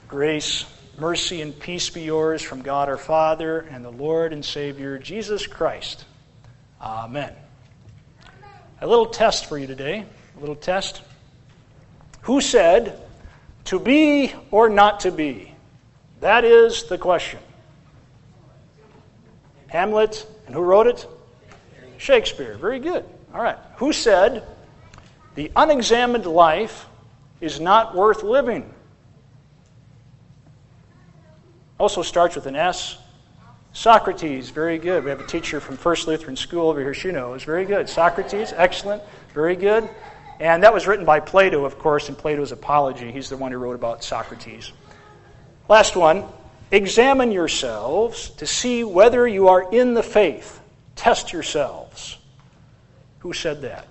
Grace, mercy, and peace be yours from God our Father and the Lord and Savior, Jesus Christ. Amen. A little test for you today. A little test. Who said, to be or not to be? That is the question. Hamlet. And who wrote it? Shakespeare. Very good. All right. Who said, the unexamined life is not worth living? Also starts with an S. Socrates. Very good. We have a teacher from First Lutheran School over here. She knows. Very good. Socrates. Excellent. Very good. And that was written by Plato, of course, in Plato's Apology. He's the one who wrote about Socrates. Last one. Examine yourselves to see whether you are in the faith. Test yourselves. Who said that?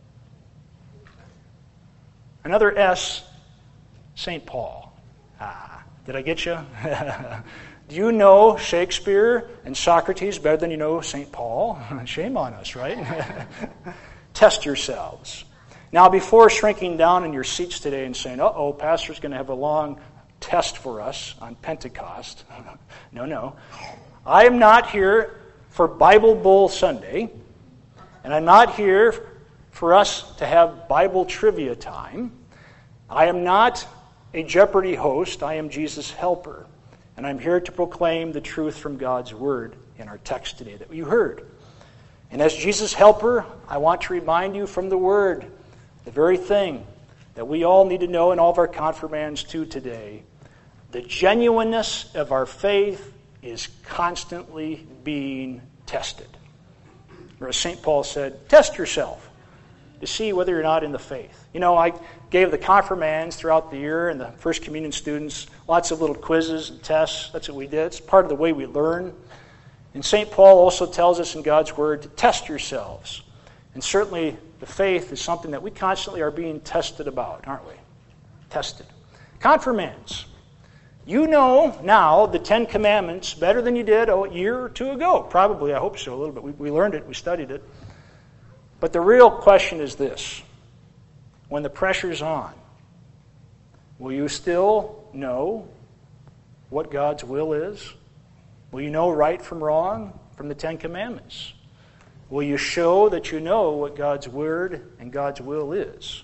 Another S. St. Paul. Did I get you? Do you know Shakespeare and Socrates better than you know St. Paul? Shame on us, right? Test yourselves. Now, before shrinking down in your seats today and saying, uh-oh, Pastor's going to have a long test for us on Pentecost. No. I am not here for Bible Bowl Sunday, and I'm not here for us to have Bible trivia time. I am not a Jeopardy host. I am Jesus' helper. And I'm here to proclaim the truth from God's Word in our text today that you heard. And as Jesus' helper, I want to remind you from the Word, the very thing that we all need to know, and all of our confirmands too today, the genuineness of our faith is constantly being tested. Or as St. Paul said, test yourself to see whether you're not in the faith. You know, I gave the confirmands throughout the year and the First Communion students lots of little quizzes and tests. That's what we did. It's part of the way we learn. And St. Paul also tells us in God's Word to test yourselves. And certainly the faith is something that we constantly are being tested about, aren't we? Tested. Confirmands. You know now the Ten Commandments better than you did a year or two ago. Probably, I hope so, a little bit. We learned it, we studied it. But the real question is this. When the pressure's on, will you still know what God's will is? Will you know right from wrong from the Ten Commandments? Will you show that you know what God's Word and God's will is?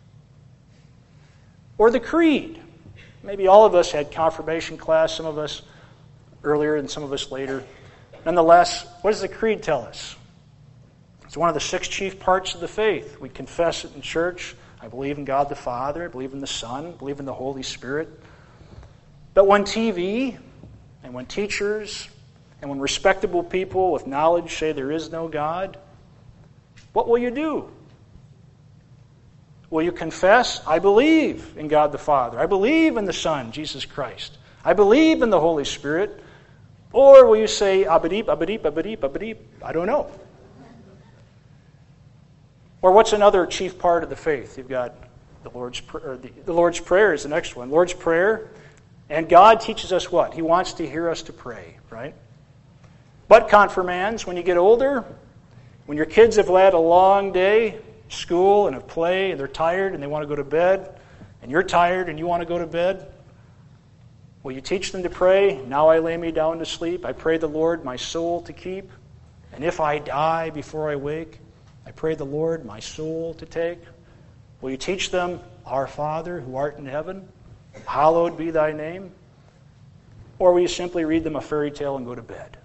Or the Creed. Maybe all of us had confirmation class, some of us earlier and some of us later. Nonetheless, what does the Creed tell us? It's one of the 6 chief parts of the faith. We confess it in church. I believe in God the Father. I believe in the Son. I believe in the Holy Spirit. But when TV and when teachers and when respectable people with knowledge say there is no God, what will you do? Will you confess, I believe in God the Father. I believe in the Son, Jesus Christ. I believe in the Holy Spirit. Or will you say, abadip, abadip, abadip, abadip, I don't know. Or what's another chief part of the faith? You've got the Lord's Prayer. The Lord's Prayer is the next one. Lord's Prayer. And God teaches us what? He wants to hear us to pray, right? But confirmands, when you get older, when your kids have had a long day, school and of play, and they're tired and they want to go to bed, and you're tired and you want to go to bed, will you teach them to pray? Now I lay me down to sleep. I pray the Lord my soul to keep. And if I die before I wake, I pray the Lord my soul to take. Will you teach them, Our Father who art in heaven, hallowed be thy name? Or will you simply read them a fairy tale and go to bed?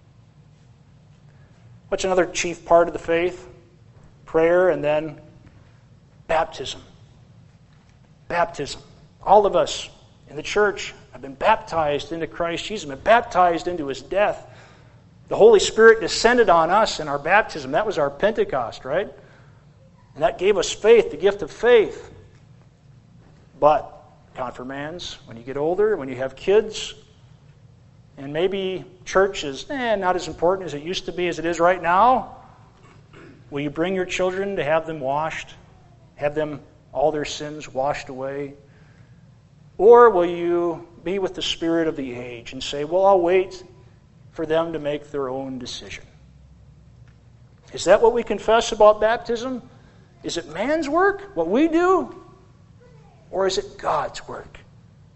What's another chief part of the faith? Prayer and then baptism. Baptism. All of us in the church have been baptized into Christ Jesus, been baptized into His death. The Holy Spirit descended on us in our baptism. That was our Pentecost, right? And that gave us faith, the gift of faith. But, confirmands, when you get older, when you have kids, and maybe church is not as important as it used to be as it is right now, will you bring your children to have them washed? Have them, all their sins washed away? Or will you be with the spirit of the age and say, well, I'll wait for them to make their own decision? Is that what we confess about baptism? Is it man's work, what we do? Or is it God's work?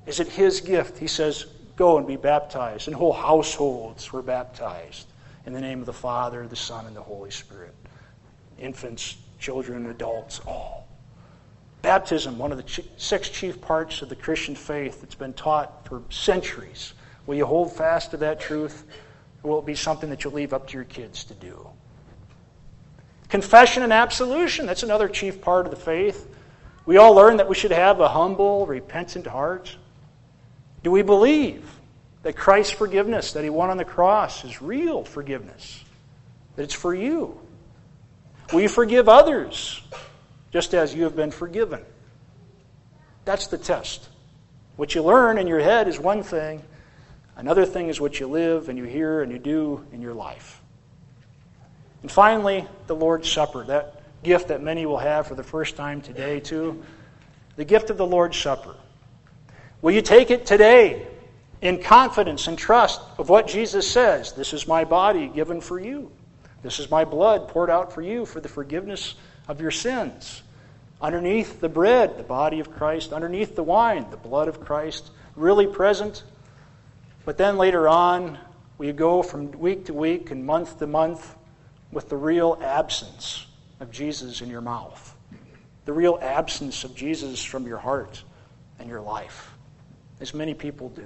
Is it His gift? He says, go and be baptized. And whole households were baptized in the name of the Father, the Son, and the Holy Spirit. Infants, children, adults, all. Baptism, one of the 6 chief parts of the Christian faith that's been taught for centuries. Will you hold fast to that truth? Or will it be something that you'll leave up to your kids to do? Confession and absolution, that's another chief part of the faith. We all learn that we should have a humble, repentant heart. Do we believe that Christ's forgiveness that He won on the cross is real forgiveness? That it's for you? Will you forgive others just as you have been forgiven? That's the test. What you learn in your head is one thing. Another thing is what you live and you hear and you do in your life. And finally, the Lord's Supper, that gift that many will have for the first time today too. The gift of the Lord's Supper. Will you take it today in confidence and trust of what Jesus says? This is my body given for you. This is my blood poured out for you for the forgiveness of your sins. Underneath the bread, the body of Christ. Underneath the wine, the blood of Christ. Really present. But then later on, we go from week to week and month to month with the real absence of Jesus in your mouth. The real absence of Jesus from your heart and your life. As many people do.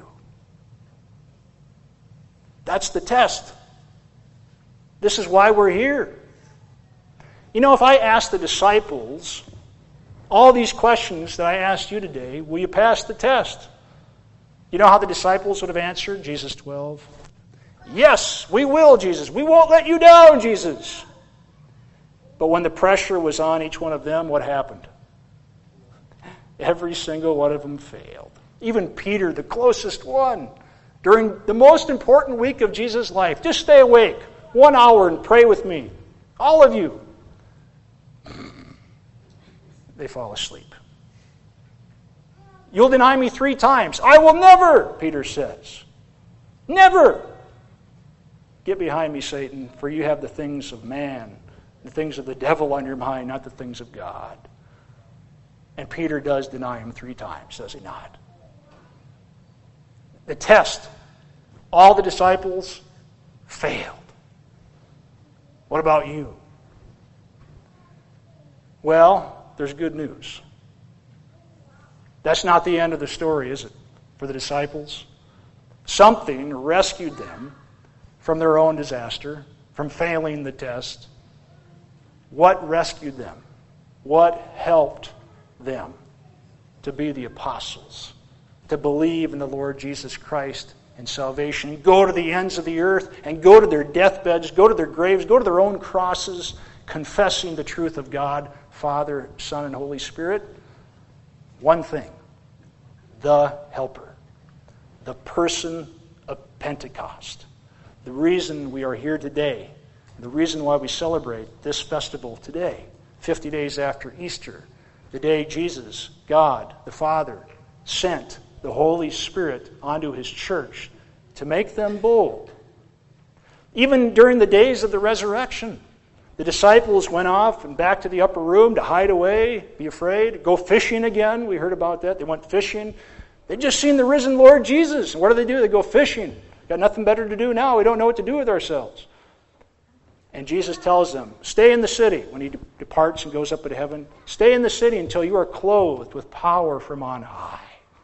That's the test. This is why we're here. You know, if I asked the disciples all these questions that I asked you today, will you pass the test? You know how the disciples would have answered? Jesus 12. Yes, we will, Jesus. We won't let you down, Jesus. But when the pressure was on each one of them, what happened? Every single one of them failed. Even Peter, the closest one, during the most important week of Jesus' life. Just stay awake 1 hour and pray with me. All of you. They fall asleep. You'll deny me 3 times. I will never, Peter says. Never. Get behind me, Satan, for you have the things of man, the things of the devil on your mind, not the things of God. And Peter does deny him 3 times, does he not? The test. All the disciples failed. What about you? Well, there's good news. That's not the end of the story, is it? For the disciples. Something rescued them from their own disaster, from failing the test. What rescued them? What helped them to be the apostles? To believe in the Lord Jesus Christ and salvation. Go to the ends of the earth and go to their deathbeds, go to their graves, go to their own crosses, confessing the truth of God, Father, Son, and Holy Spirit. One thing. The Helper. The person of Pentecost. The reason we are here today, the reason why we celebrate this festival today, 50 days after Easter, the day Jesus, God, the Father, sent the Holy Spirit onto His church to make them bold. Even during the days of the resurrection, the disciples went off and back to the upper room to hide away, be afraid, go fishing again. We heard about that. They went fishing. They'd just seen the risen Lord Jesus. And what do? They go fishing. Got nothing better to do now. We don't know what to do with ourselves. And Jesus tells them, stay in the city. When He departs and goes up into heaven, stay in the city until you are clothed with power from on high.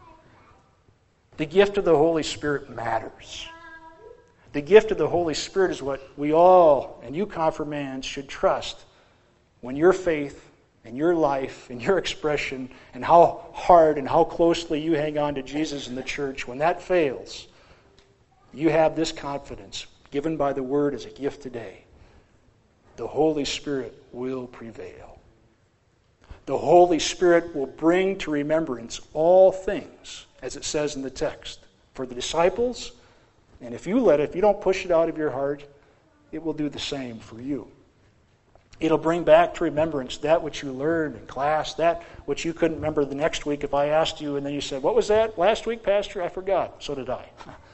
The gift of the Holy Spirit matters. The gift of the Holy Spirit is what we all, and you confirmands, should trust when your faith and your life and your expression and how hard and how closely you hang on to Jesus in the church, when that fails, you have this confidence given by the Word as a gift today. The Holy Spirit will prevail. The Holy Spirit will bring to remembrance all things, as it says in the text, for the disciples. And if you don't push it out of your heart, it will do the same for you. It'll bring back to remembrance that which you learned in class, that which you couldn't remember the next week if I asked you and then you said, what was that last week, Pastor? I forgot. So did I.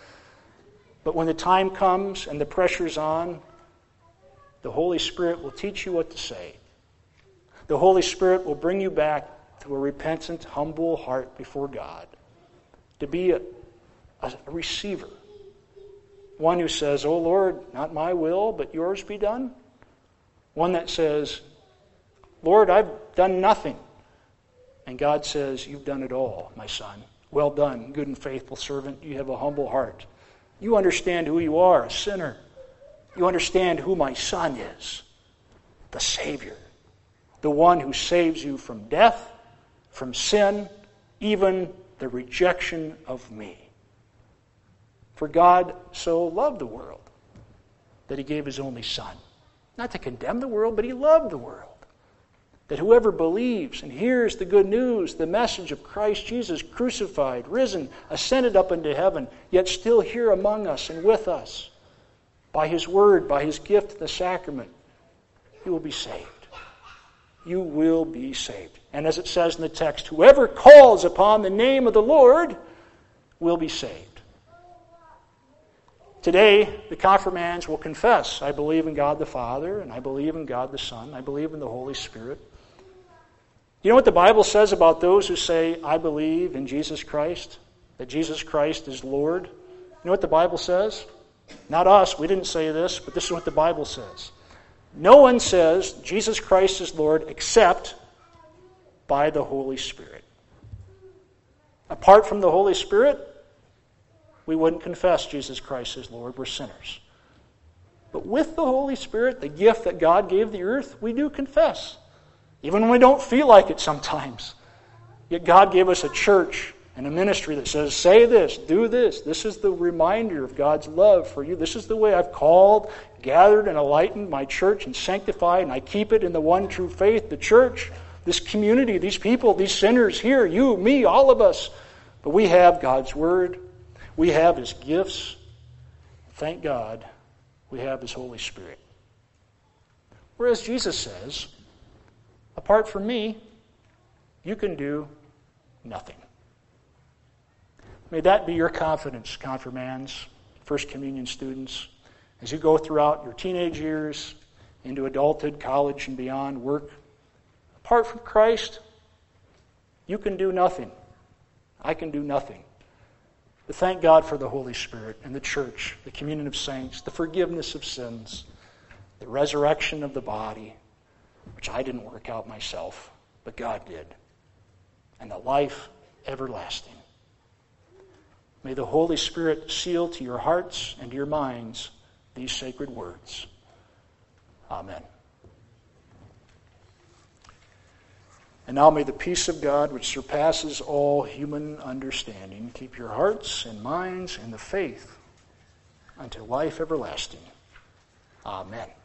But when the time comes and the pressure's on, the Holy Spirit will teach you what to say. The Holy Spirit will bring you back to a repentant, humble heart before God. to be a receiver. One who says, "Oh Lord, not my will, but yours be done." One that says, "Lord, I've done nothing." And God says, "You've done it all, my son. Well done, good and faithful servant. You have a humble heart. You understand who you are, a sinner. You understand who my son is, the Savior, the one who saves you from death, from sin, even the rejection of me. For God so loved the world that he gave his only Son, not to condemn the world, but he loved the world. That whoever believes and hears the good news, the message of Christ Jesus crucified, risen, ascended up into heaven, yet still here among us and with us, by his word, by his gift, the sacrament, he will be saved. You will be saved. And as it says in the text, whoever calls upon the name of the Lord will be saved. Today, the confirmands will confess, I believe in God the Father, and I believe in God the Son, I believe in the Holy Spirit. You know what the Bible says about those who say, I believe in Jesus Christ, that Jesus Christ is Lord? You know what the Bible says? Not us, we didn't say this, but this is what the Bible says. No one says Jesus Christ is Lord except by the Holy Spirit. Apart from the Holy Spirit, we wouldn't confess Jesus Christ as Lord. We're sinners. But with the Holy Spirit, the gift that God gave the earth, we do confess. Even when we don't feel like it sometimes. Yet God gave us a church and a ministry that says, say this, do this. This is the reminder of God's love for you. This is the way I've called, gathered, and enlightened my church and sanctified, and I keep it in the one true faith, the church, this community, these people, these sinners here, you, me, all of us. But we have God's Word. We have His gifts. Thank God we have His Holy Spirit. Whereas Jesus says, apart from me, you can do nothing. May that be your confidence, confirmands, First Communion students, as you go throughout your teenage years, into adulthood, college, and beyond, work. Apart from Christ, you can do nothing. I can do nothing. But thank God for the Holy Spirit and the church, the communion of saints, the forgiveness of sins, the resurrection of the body, which I didn't work out myself, but God did, and the life everlasting. May the Holy Spirit seal to your hearts and to your minds these sacred words. Amen. And now may the peace of God, which surpasses all human understanding, keep your hearts and minds in the faith unto life everlasting. Amen.